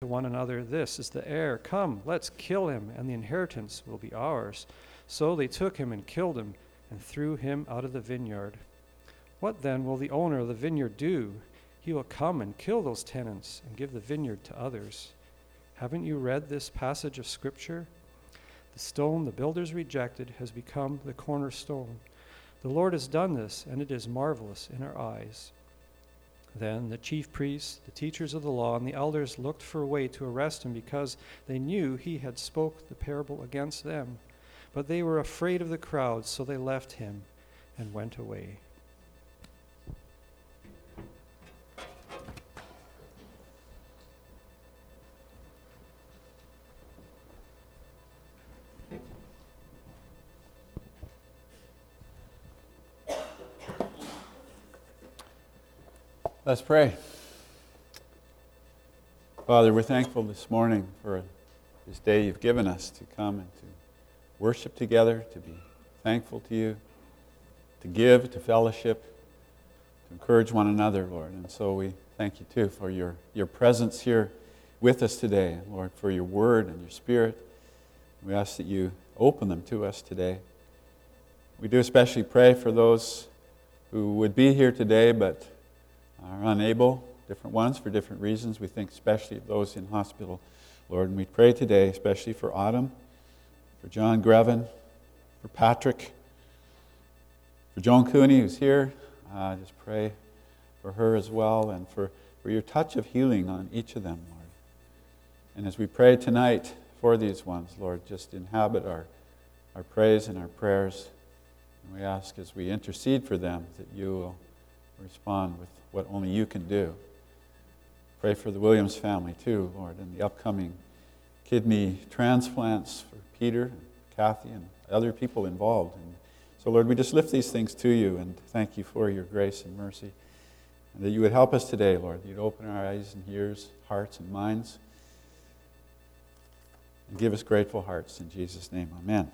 one another, "This is the heir. Come, let's kill him, and the inheritance will be ours." So they took him and killed him and threw him out of the vineyard. What then will the owner of the vineyard do? He will come and kill those tenants and give the vineyard to others. Haven't you read this passage of Scripture? The stone the builders rejected has become the cornerstone. The Lord has done this, and it is marvelous in our eyes. Then the chief priests, the teachers of the law, and the elders looked for a way to arrest him because they knew he had spoke the parable against them. But they were afraid of the crowd, so they left him and went away. Let's pray. Father, we're thankful this morning for this day you've given us to come and to worship together, to be thankful to you, to give, to fellowship, to encourage one another, Lord. And so we thank you too for your presence here with us today, Lord, for your word and your spirit. We ask that you open them to us today. We do especially pray for those who would be here today but are unable, different ones for different reasons. We think especially of those in hospital, Lord. And we pray today especially for Autumn, for John Grevin, for Patrick, for Joan Cooney who's here. Just pray for her as well and for your touch of healing on each of them, Lord. And as we pray tonight for these ones, Lord, just inhabit our praise and our prayers. And we ask as we intercede for them that you will respond with what only you can do. Pray for the Williams family too, Lord, and the upcoming kidney transplants for Peter and Kathy and other people involved. And so, Lord, we just lift these things to you and thank you for your grace and mercy. And that you would help us today, Lord. That you'd open our eyes and ears, hearts and minds. And give us grateful hearts. In Jesus' name, amen.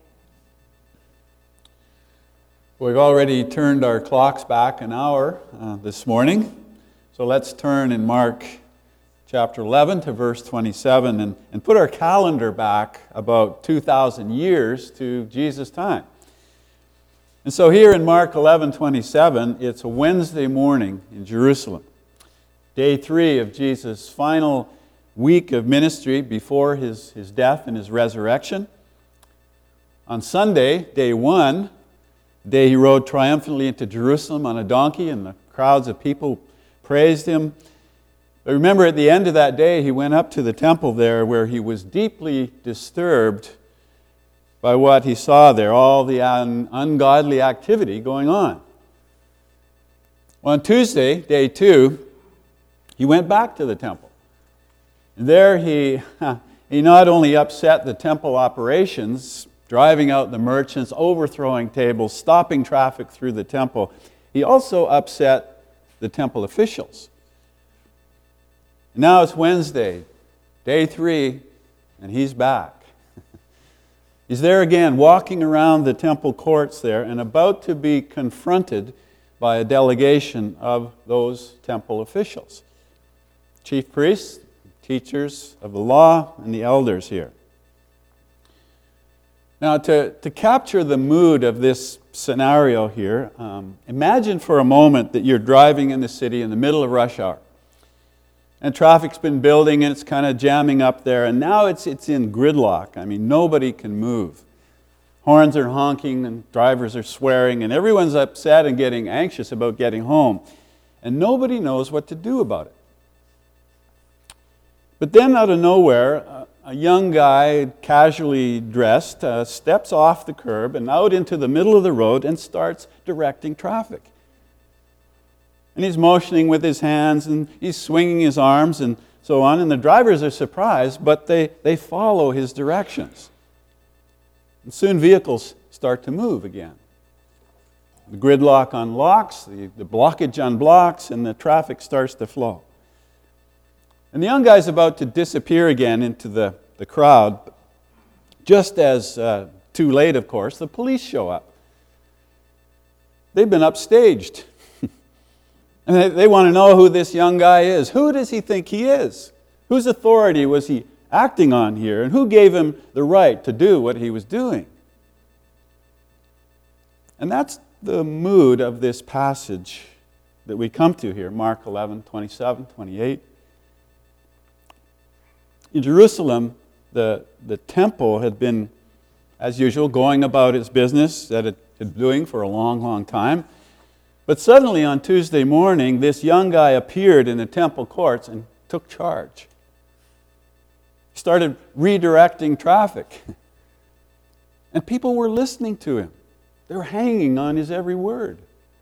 We've already turned our clocks back an hour this morning. So let's turn in Mark chapter 11 to verse 27 and put our calendar back about 2,000 years to Jesus' time. And so here in Mark 11:27, it's a Wednesday morning in Jerusalem. Day 3 of Jesus' final week of ministry before his death and his resurrection. On Sunday, day 1, the day he rode triumphantly into Jerusalem on a donkey, and the crowds of people praised him. But remember, at the end of that day, he went up to the temple there where he was deeply disturbed by what he saw there, all the ungodly activity going on. On Tuesday, day 2, he went back to the temple. And there he not only upset the temple operations, driving out the merchants, overthrowing tables, stopping traffic through the temple. He also upset the temple officials. Now it's Wednesday, day 3, and he's back. He's there again, walking around the temple courts there and about to be confronted by a delegation of those temple officials. Chief priests, teachers of the law, and the elders here. Now, to capture the mood of this scenario here, imagine for a moment that you're driving in the city in the middle of rush hour. And traffic's been building and it's kind of jamming up there. And now it's in gridlock. I mean, nobody can move. Horns are honking and drivers are swearing. And everyone's upset and getting anxious about getting home. And nobody knows what to do about it. But then out of nowhere, a young guy, casually dressed, steps off the curb and out into the middle of the road and starts directing traffic. And he's motioning with his hands and he's swinging his arms and so on. And the drivers are surprised, but they follow his directions. And soon vehicles start to move again. The gridlock unlocks, the blockage unblocks, and the traffic starts to flow. And the young guy's about to disappear again into the crowd. Just as too late, of course, the police show up. They've been upstaged. And they want to know who this young guy is. Who does he think he is? Whose authority was he acting on here? And who gave him the right to do what he was doing? And that's the mood of this passage that we come to here, Mark 11, 27, 28. In Jerusalem, the temple had been, as usual, going about its business that it had been doing for a long, long time. But suddenly on Tuesday morning, this young guy appeared in the temple courts and took charge. He started redirecting traffic. And people were listening to him. They were hanging on his every word.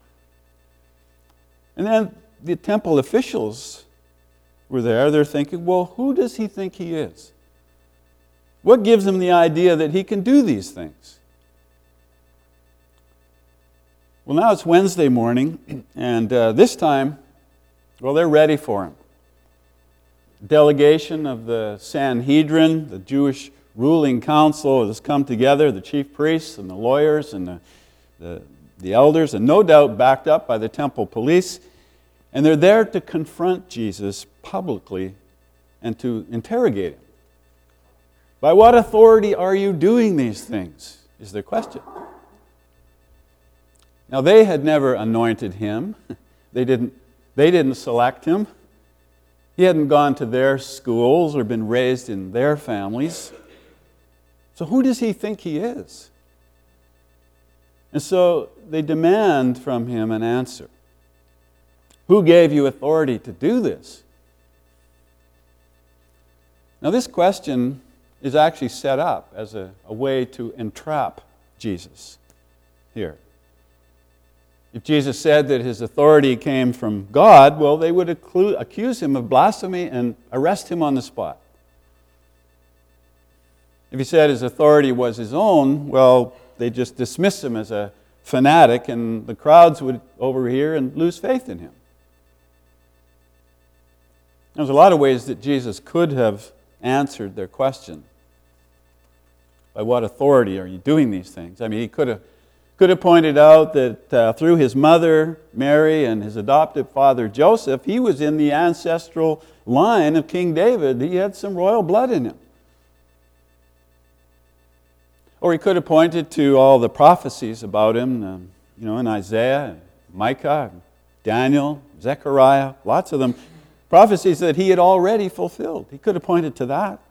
And then the temple officials were there. They're thinking, well, who does he think he is? What gives him the idea that he can do these things? Well, now it's Wednesday morning, and this time, well, they're ready for him. Delegation of the Sanhedrin, the Jewish ruling council, has come together, the chief priests and the lawyers and the elders, and no doubt backed up by the temple police, and they're there to confront Jesus publicly and to interrogate him. By what authority are you doing these things, is their question. Now, they had never anointed him. They didn't select him. He hadn't gone to their schools or been raised in their families. So who does he think he is? And so they demand from him an answer. Who gave you authority to do this? Now, this question is actually set up as a way to entrap Jesus here. If Jesus said that his authority came from God, well, they would accuse him of blasphemy and arrest him on the spot. If he said his authority was his own, well, they'd just dismiss him as a fanatic and the crowds would overhear and lose faith in him. There's a lot of ways that Jesus could have answered their question. By what authority are you doing these things? I mean, he could have pointed out that through his mother, Mary, and his adoptive father, Joseph, he was in the ancestral line of King David. He had some royal blood in him. Or he could have pointed to all the prophecies about him, in Isaiah, Micah, Daniel, Zechariah, lots of them. Prophecies that he had already fulfilled. He could have pointed to that.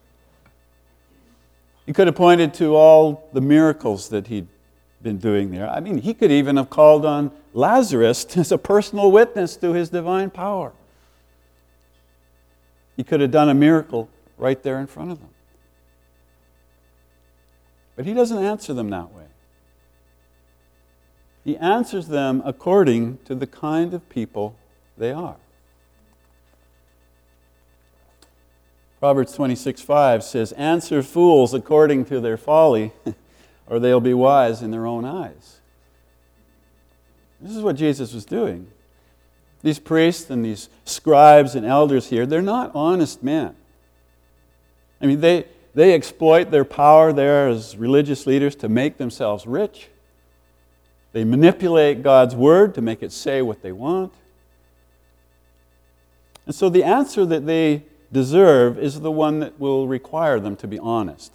He could have pointed to all the miracles that he'd been doing there. I mean, he could even have called on Lazarus as a personal witness to his divine power. He could have done a miracle right there in front of them. But he doesn't answer them that way. He answers them according to the kind of people they are. Proverbs 26:5 says, "Answer fools according to their folly, or they'll be wise in their own eyes." This is what Jesus was doing. These priests and these scribes and elders here, they're not honest men. I mean, they exploit their power there as religious leaders to make themselves rich. They manipulate God's word to make it say what they want. And so the answer that they deserve is the one that will require them to be honest.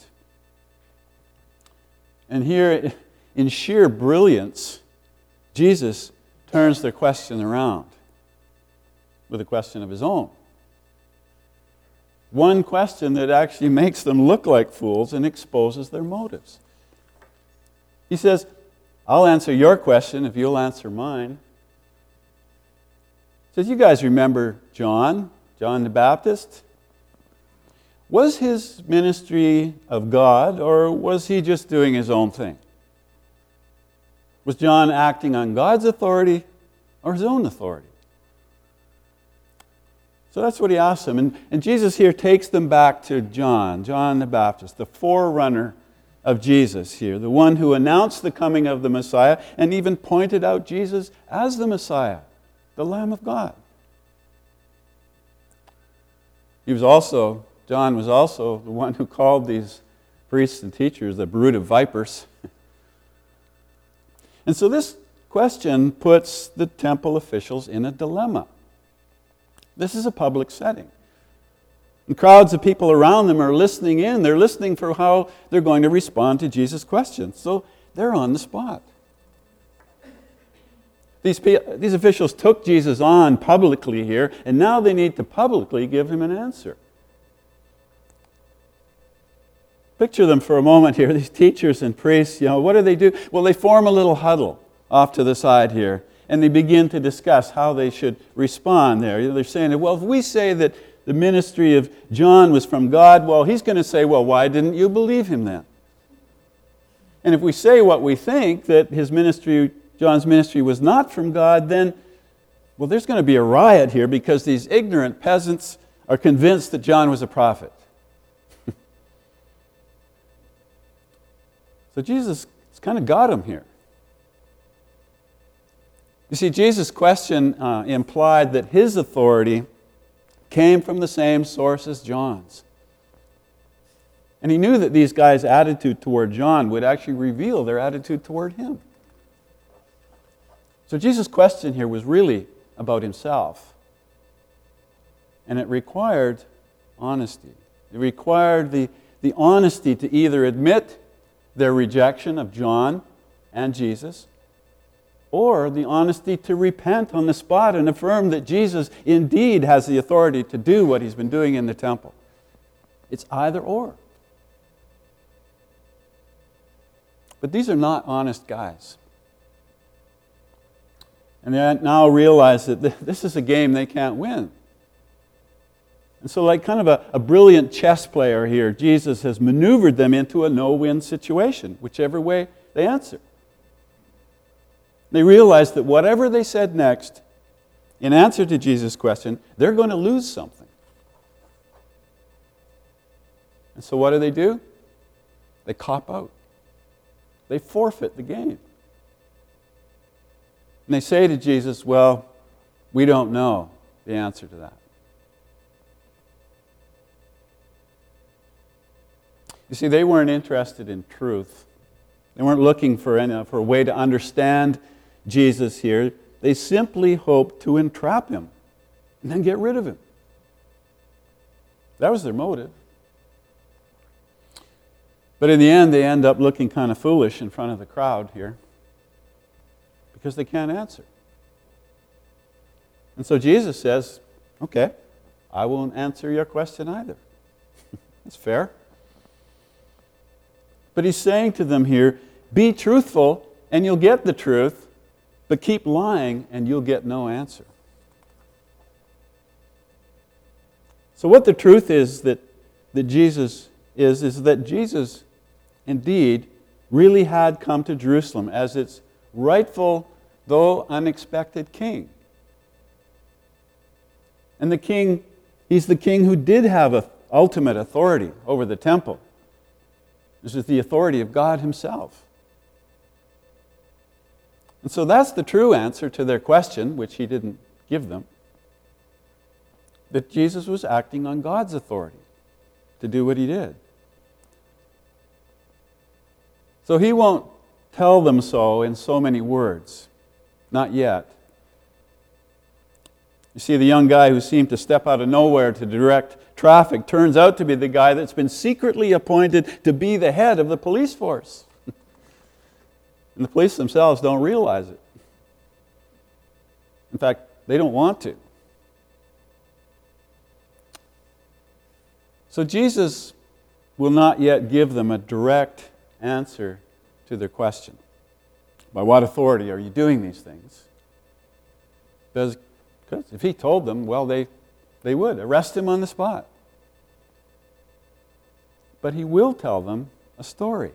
And here, in sheer brilliance, Jesus turns their question around with a question of his own. One question that actually makes them look like fools and exposes their motives. He says, "I'll answer your question if you'll answer mine." He says, "You guys remember John the Baptist? Was his ministry of God, or was he just doing his own thing? Was John acting on God's authority or his own authority?" So that's what he asks them. And Jesus here takes them back to John the Baptist, the forerunner of Jesus here, the one who announced the coming of the Messiah and even pointed out Jesus as the Messiah, the Lamb of God. John was also the one who called these priests and teachers the brood of vipers. And so this question puts the temple officials in a dilemma. This is a public setting. And crowds of people around them are listening in. They're listening for how they're going to respond to Jesus' questions. So they're on the spot. These officials took Jesus on publicly here, and now they need to publicly give him an answer. Picture them for a moment here, these teachers and priests. What do? Well, they form a little huddle off to the side here, and they begin to discuss how they should respond there. They're saying, well, if we say that the ministry of John was from God, well, he's going to say, well, why didn't you believe him then? And if we say what we think, that John's ministry was not from God, then, well, there's going to be a riot here because these ignorant peasants are convinced that John was a prophet. So Jesus has kind of got them here. You see, Jesus' question implied that his authority came from the same source as John's. And he knew that these guys' attitude toward John would actually reveal their attitude toward him. So Jesus' question here was really about himself. And it required honesty. It required the honesty to either admit their rejection of John and Jesus, or the honesty to repent on the spot and affirm that Jesus indeed has the authority to do what he's been doing in the temple. It's either or. But these are not honest guys. And they now realize that this is a game they can't win. And so like kind of a brilliant chess player here, Jesus has maneuvered them into a no-win situation, whichever way they answer. They realize that whatever they said next, in answer to Jesus' question, they're going to lose something. And so what do? They cop out. They forfeit the game. And they say to Jesus, well, we don't know the answer to that. You see, they weren't interested in truth. They weren't looking for a way to understand Jesus here. They simply hoped to entrap him and then get rid of him. That was their motive. But in the end, they end up looking kind of foolish in front of the crowd here because they can't answer. And so Jesus says, okay, I won't answer your question either. That's fair. But he's saying to them here, be truthful and you'll get the truth, but keep lying and you'll get no answer. So what the truth is that Jesus is that Jesus indeed really had come to Jerusalem as its rightful, though unexpected king. And the king, he's the king who did have ultimate authority over the temple. This is the authority of God himself. And so that's the true answer to their question, which he didn't give them, that Jesus was acting on God's authority to do what he did. So he won't tell them so in so many words. Not yet. You see, the young guy who seemed to step out of nowhere to direct traffic turns out to be the guy that's been secretly appointed to be the head of the police force. And the police themselves don't realize it. In fact, they don't want to. So Jesus will not yet give them a direct answer to their question. By what authority are you doing these things? Because if he told them, well, they would arrest him on the spot. But he will tell them a story.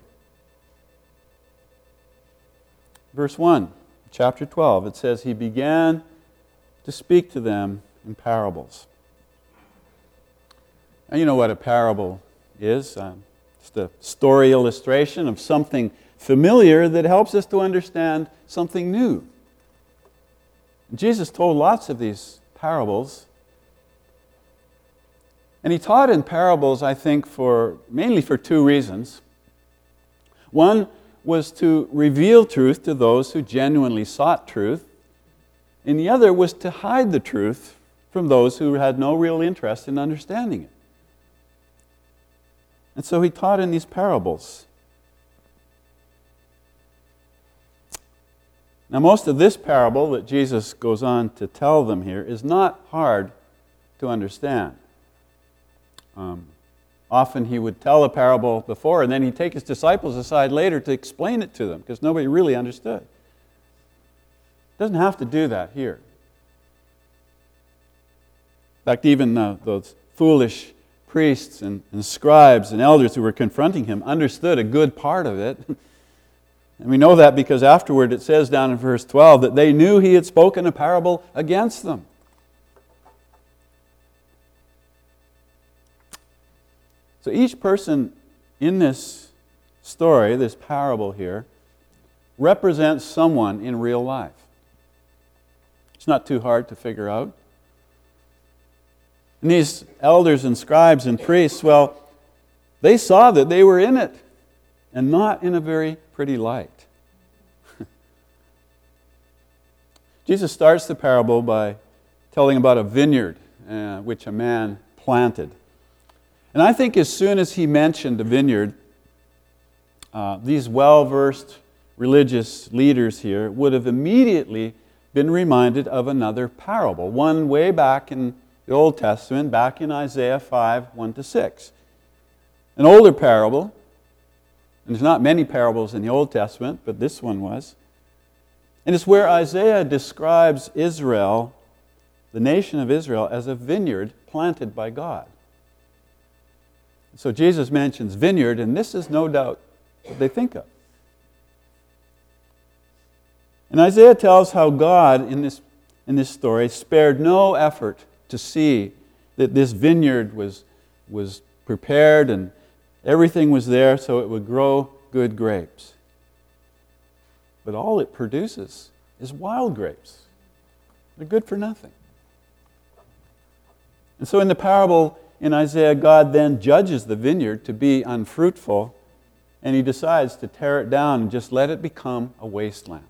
Verse 1, chapter 12, it says, he began to speak to them in parables. Now you know what a parable is. Just a story illustration of something familiar that helps us to understand something new. Jesus told lots of these parables. And he taught in parables, I think, mainly for two reasons. One was to reveal truth to those who genuinely sought truth. And the other was to hide the truth from those who had no real interest in understanding it. And so he taught in these parables. Now, most of this parable that Jesus goes on to tell them here is not hard to understand. Often he would tell a parable before, and then he'd take his disciples aside later to explain it to them, because nobody really understood. Doesn't have to do that here. In fact, even those foolish priests and scribes and elders who were confronting him understood a good part of it. And we know that because afterward it says down in verse 12 that they knew he had spoken a parable against them. So each person in this story, this parable here, represents someone in real life. It's not too hard to figure out. And these elders and scribes and priests, well, they saw that they were in it, and not in a very pretty light. Jesus starts the parable by telling about a vineyard which a man planted. And I think as soon as he mentioned a vineyard, these well-versed religious leaders here would have immediately been reminded of another parable, one way back in the Old Testament, back in Isaiah 5, 1-6. An older parable, and there's not many parables in the Old Testament, but this one was. And it's where Isaiah describes Israel, the nation of Israel, as a vineyard planted by God. So Jesus mentions vineyard, and this is no doubt what they think of. And Isaiah tells how God, in this story, spared no effort to see that this vineyard was prepared and everything was there so it would grow good grapes. But all it produces is wild grapes. They're good for nothing. And so in the parable in Isaiah, God then judges the vineyard to be unfruitful, and he decides to tear it down and just let it become a wasteland.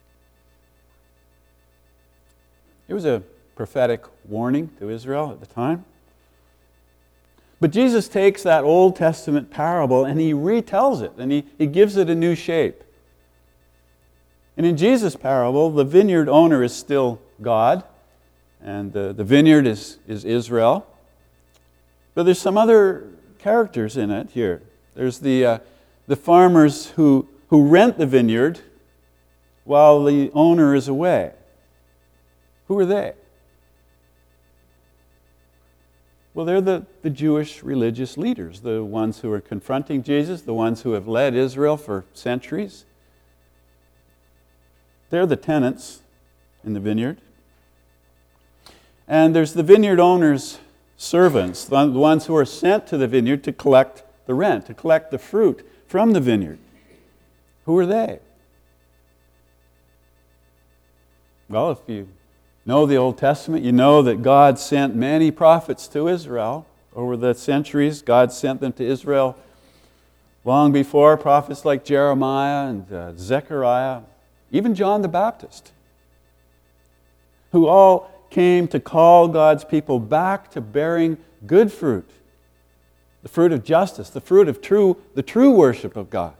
It was a prophetic warning to Israel at the time. But Jesus takes that Old Testament parable and he retells it, and he gives it a new shape. And in Jesus' parable, the vineyard owner is still God, and the vineyard is Israel. But there's some other characters in it here. There's the farmers who rent the vineyard while the owner is away. Who are they? Well, they're the Jewish religious leaders, the ones who are confronting Jesus, the ones who have led Israel for centuries. They're the tenants in the vineyard. And there's the vineyard owner's servants, the ones who are sent to the vineyard to collect the rent, to collect the fruit from the vineyard. Who are they? Well, if you know the Old Testament, you know that God sent many prophets to Israel over the centuries. God sent them to Israel long before, prophets like Jeremiah and Zechariah, even John the Baptist, who all came to call God's people back to bearing good fruit, the fruit of justice, the fruit of the true worship of God.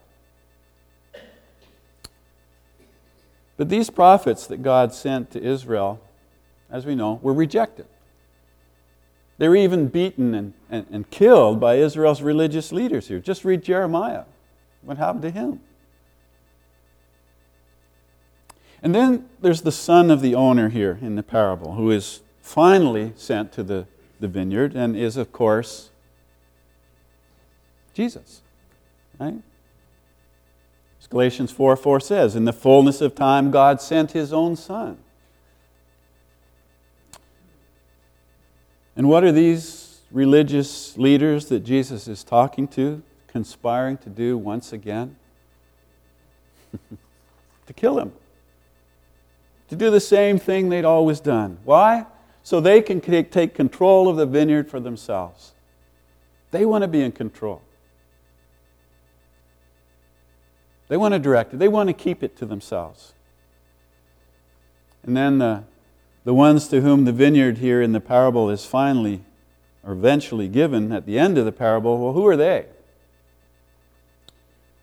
But these prophets that God sent to Israel, as we know, were rejected. They were even beaten and killed by Israel's religious leaders here. Just read Jeremiah. What happened to him? And then there's the son of the owner here in the parable, who is finally sent to the vineyard and is, of course, Jesus. Right? As Galatians 4:4 says, in the fullness of time, God sent His own Son. And what are these religious leaders that Jesus is talking to, conspiring to do once again? To kill Him. To do the same thing they'd always done. Why? So they can take control of the vineyard for themselves. They want to be in control. They want to direct it. They want to keep it to themselves. And then the ones to whom the vineyard here in the parable is finally or eventually given at the end of the parable, well, who are they?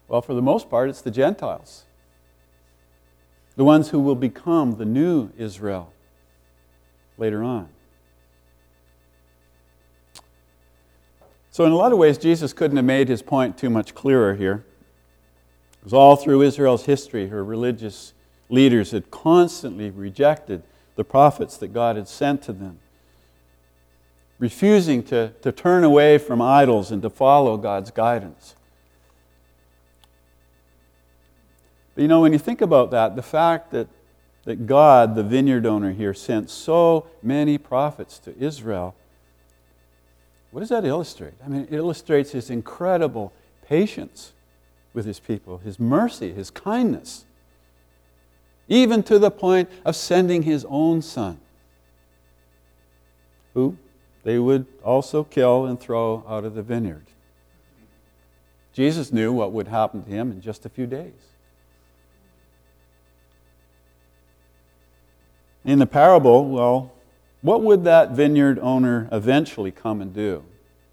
Well, for the most part, it's the Gentiles. The ones who will become the new Israel later on. So in a lot of ways, Jesus couldn't have made his point too much clearer here. It was all through Israel's history. Her religious leaders had constantly rejected the prophets that God had sent to them, refusing to turn away from idols and to follow God's guidance. But when you think about that, the fact that God, the vineyard owner here, sent so many prophets to Israel, what does that illustrate? It illustrates his incredible patience with his people, his mercy, his kindness, even to the point of sending his own son, who they would also kill and throw out of the vineyard. Jesus knew what would happen to him in just a few days. In the parable, well, what would that vineyard owner eventually come and do?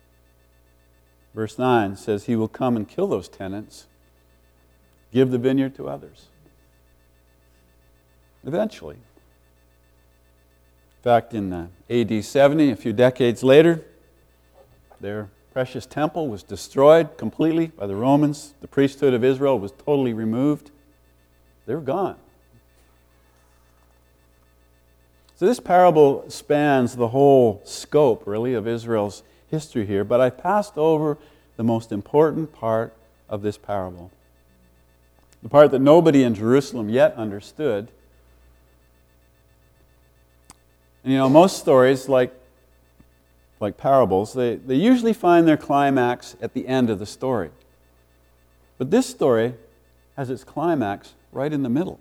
Verse 9 says he will come and kill those tenants, give the vineyard to others. Eventually. In fact, in AD 70, a few decades later, their precious temple was destroyed completely by the Romans. The priesthood of Israel was totally removed. They were gone. So this parable spans the whole scope, really, of Israel's history here, but I passed over the most important part of this parable. The part that nobody in Jerusalem yet understood. And most stories, like parables, they usually find their climax at the end of the story. But this story has its climax right in the middle.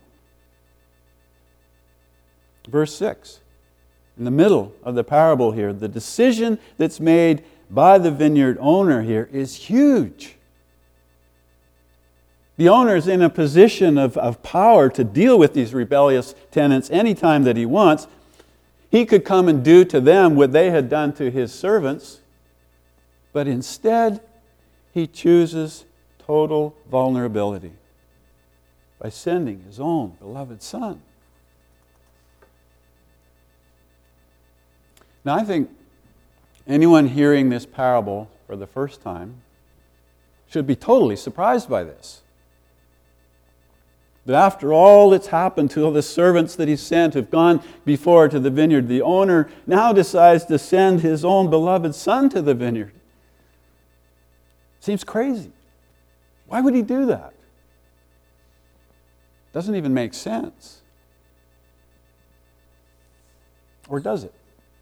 Verse 6, in the middle of the parable here, the decision that's made by the vineyard owner here is huge. The owner is in a position of power to deal with these rebellious tenants anytime that he wants. He could come and do to them what they had done to his servants, but instead he chooses total vulnerability by sending his own beloved son. Now, I think anyone hearing this parable for the first time should be totally surprised by this. That after all that's happened to all the servants that he sent who've gone before to the vineyard, the owner now decides to send his own beloved son to the vineyard. Seems crazy. Why would he do that? Doesn't even make sense. Or does it?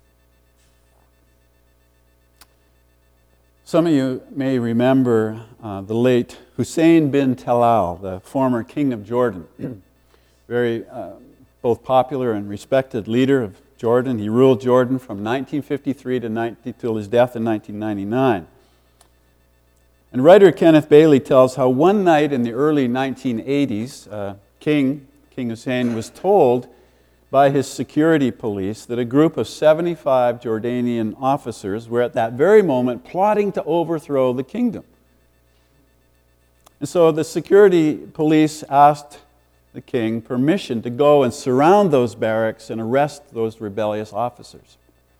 Some of you may remember the late Hussein bin Talal, the former king of Jordan. Very both popular and respected leader of Jordan. He ruled Jordan from 1953 till his death in 1999. And writer Kenneth Bailey tells how one night in the early 1980s, King Hussein was told by his security police that a group of 75 Jordanian officers were at that very moment plotting to overthrow the kingdom. And so the security police asked the king permission to go and surround those barracks and arrest those rebellious officers.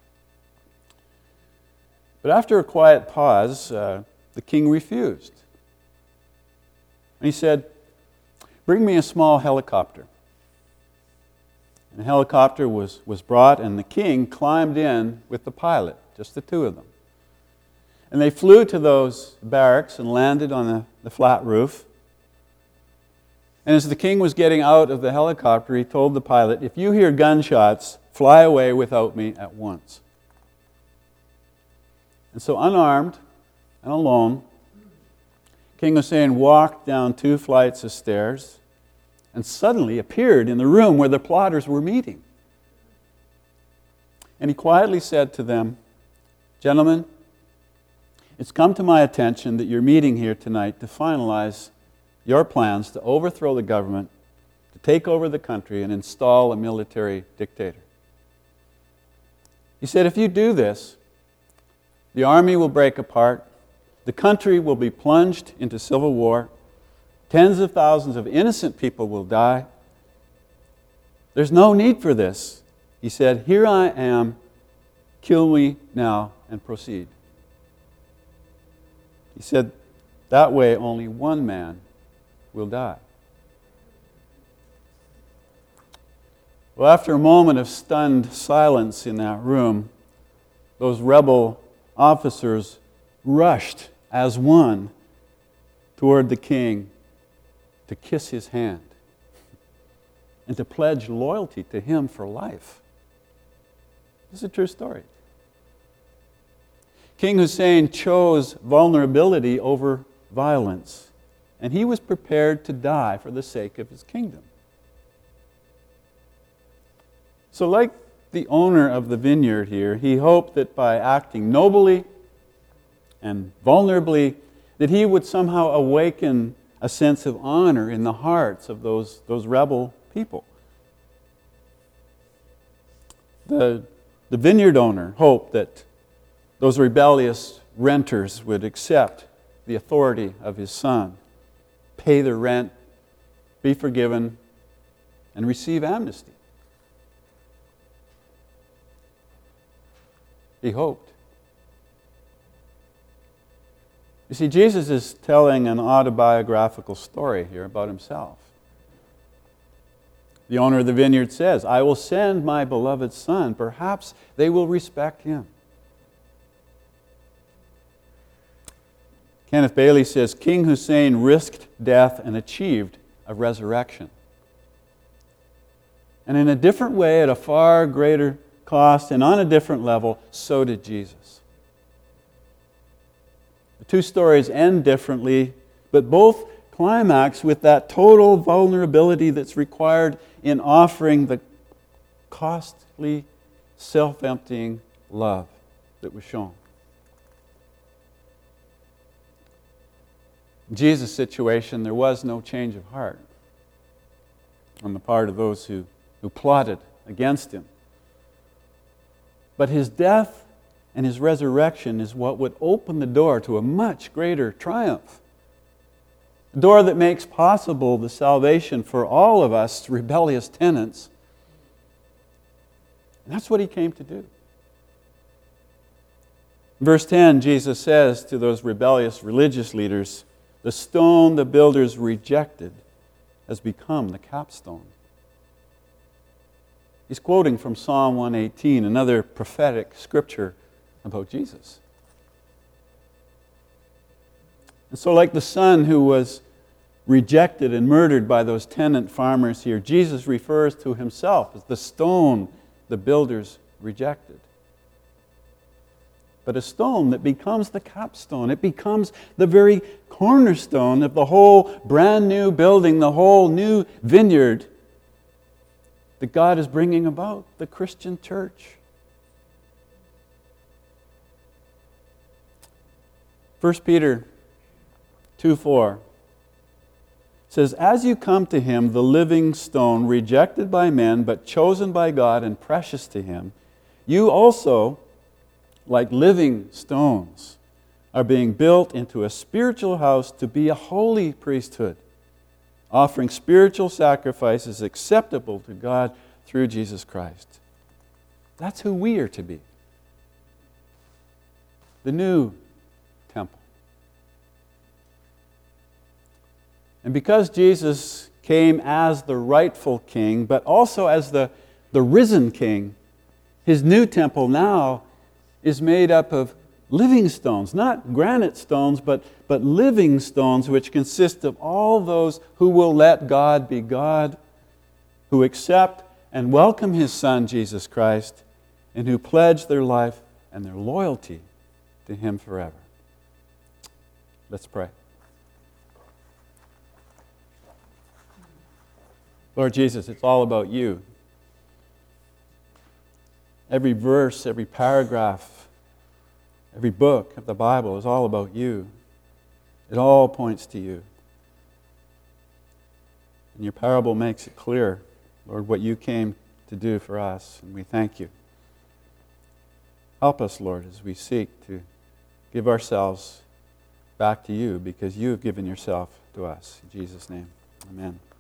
But after a quiet pause, the king refused. And he said, "Bring me a small helicopter." And a helicopter was brought, and the king climbed in with the pilot, just the two of them. And they flew to those barracks and landed on the flat roof. And as the king was getting out of the helicopter, he told the pilot, "If you hear gunshots, fly away without me at once." And so unarmed and alone, King Hussein walked down 2 flights of stairs and suddenly appeared in the room where the plotters were meeting. And he quietly said to them, "Gentlemen, it's come to my attention that you're meeting here tonight to finalize your plans to overthrow the government, to take over the country and install a military dictator. He said, if you do this, the army will break apart, the country will be plunged into civil war, Tens of thousands of innocent people will die. There's no need for this. He said, here I am, kill me now and proceed. He said, that way only one man will die. Well, after a moment of stunned silence in that room, those rebel officers rushed as one toward the king to kiss his hand and to pledge loyalty to him for life. This is a true story. King Hussein chose vulnerability over violence, and he was prepared to die for the sake of his kingdom. So like the owner of the vineyard here, he hoped that by acting nobly and vulnerably, that he would somehow awaken a sense of honor in the hearts of those rebel people. The vineyard owner hoped that those rebellious renters would accept the authority of his son, pay their rent, be forgiven, and receive amnesty. He hoped. You see, Jesus is telling an autobiographical story here about himself. The owner of the vineyard says, I will send my beloved son. Perhaps they will respect him. Kenneth Bailey says, King Hussein risked death and achieved a resurrection. And in a different way, at a far greater cost and on a different level, so did Jesus. The two stories end differently, but both climax with that total vulnerability that's required in offering the costly, self-emptying love that was shown. In Jesus' situation, there was no change of heart on the part of those who plotted against him. But his death and his resurrection is what would open the door to a much greater triumph. A door that makes possible the salvation for all of us rebellious tenants. And that's what he came to do. In verse 10, Jesus says to those rebellious religious leaders, the stone the builders rejected has become the capstone. He's quoting from Psalm 118, another prophetic scripture about Jesus. And so like the son who was rejected and murdered by those tenant farmers here, Jesus refers to himself as the stone the builders rejected. But a stone that becomes the capstone. It becomes the very cornerstone of the whole brand new building, the whole new vineyard that God is bringing about, the Christian church. 1 Peter 2:4 says, as you come to him, the living stone, rejected by men, but chosen by God and precious to him, you also, like living stones, are being built into a spiritual house to be a holy priesthood, offering spiritual sacrifices acceptable to God through Jesus Christ. That's who we are to be. The new temple. And because Jesus came as the rightful king, but also as the risen king, his new temple now is made up of living stones, not granite stones, but living stones, which consist of all those who will let God be God, who accept and welcome his Son, Jesus Christ, and who pledge their life and their loyalty to him forever. Let's pray. Lord Jesus, it's all about you. Every verse, every paragraph, every book of the Bible is all about you. It all points to you. And your parable makes it clear, Lord, what you came to do for us, and we thank you. Help us, Lord, as we seek to give ourselves back to you because you have given yourself to us. In Jesus' name, amen.